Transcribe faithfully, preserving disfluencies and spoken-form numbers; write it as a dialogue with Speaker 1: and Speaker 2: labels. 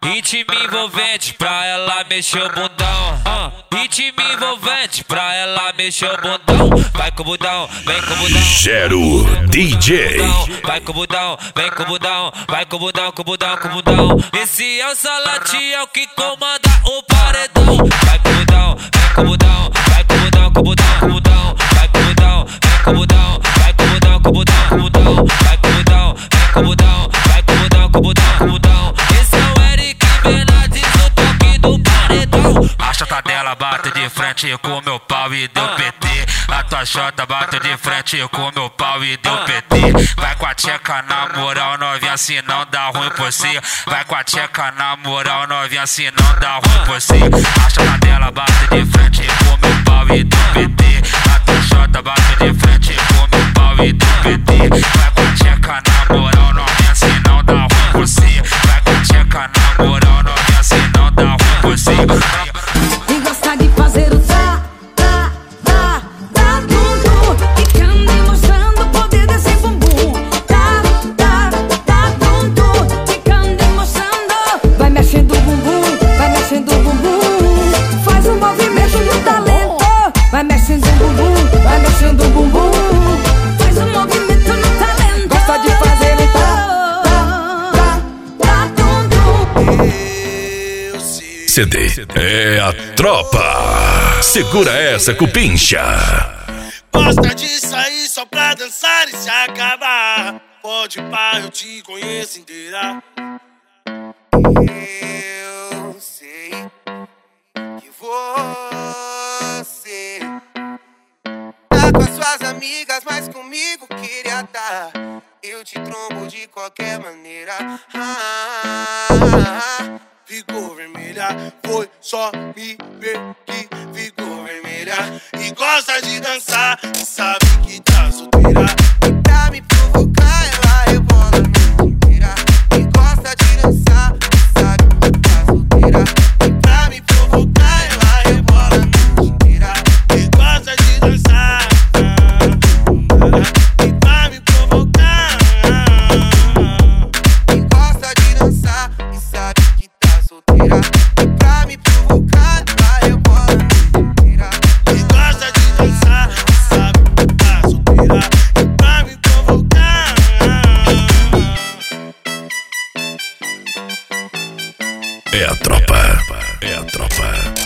Speaker 1: ritmo envolvente pra ela mexer o bundão. uh, Ritmo envolvente pra ela mexer o bundão. Vai com o bundão, vem com o bundão.
Speaker 2: Gero D J.
Speaker 1: Vai com o bundão, vem com o bundão. Vai com o bundão, com o bundão, com o bundão. Esse é o Salati, é o que comanda o paredão. Vai com o bundão, vem com o bundão. Vai com o bundão, com o bundão, com o bundão. Vai com o bundão, vem com o bundão. Vai com o bundão, com o bundão, com o bundão. Vai com o bundão, vem com o bundão. Vai com o bundão, com o bundão, com o bundão. Esse é o Eric Bernardes, o toque do paredão.
Speaker 3: A chota dela bate de frente com meu pau e deu P T. A tua chota bate de frente com meu pau e deu P T. Vai com a tcheca na moral, novinha, se não dá ruim por si. Vai com a tcheca na moral, novinha, se não dá ruim por si. A chota dela bate de frente com meu pau e deu P T. A tua chota bate de frente com meu pau e deu P T. Vai com a tcheca na moral, novinha, se não dá ruim por si. Vai com a tcheca na moral, novinha, se não dá ruim por si.
Speaker 4: E gosta de fazer o tá, tá, tá, tá tudo. Ficando e mostrando o poder desse bumbum. Tá, tá, tá tudo. Ficando e mostrando. Vai mexendo o bumbum, vai mexendo o bumbum. Faz um movimento no talento. Vai mexendo o bumbum, vai mexendo o bumbum. Faz um movimento no talento. Gosta de fazer o tá, tá, tá, tá tudo.
Speaker 2: C D é a tropa. Segura essa, cupincha.
Speaker 5: Gosta de sair só pra dançar e se acabar. Pode pá, eu te conheço inteira.
Speaker 6: Eu sei que você tá com as suas amigas, mas comigo queria tá. Eu te trombo de qualquer maneira. Ah,
Speaker 5: ficou vermelha, foi só me ver que ficou vermelha. E gosta de dançar, e sabe que tá solteira.
Speaker 6: e pra me provocar ela rebola a noite inteira. E gosta de dançar, e sabe que tá solteira.
Speaker 5: E pra me provocar ela rebola a noite inteira. E gosta de dançar, e pra me provocar.
Speaker 6: E gosta de dançar, e sabe que tá solteira. E pra me provocar ela rebola a noite inteira.
Speaker 5: E gosta de dançar, e sabe que tá solteira. E pra me provocar.
Speaker 2: É a tropa. É a tropa.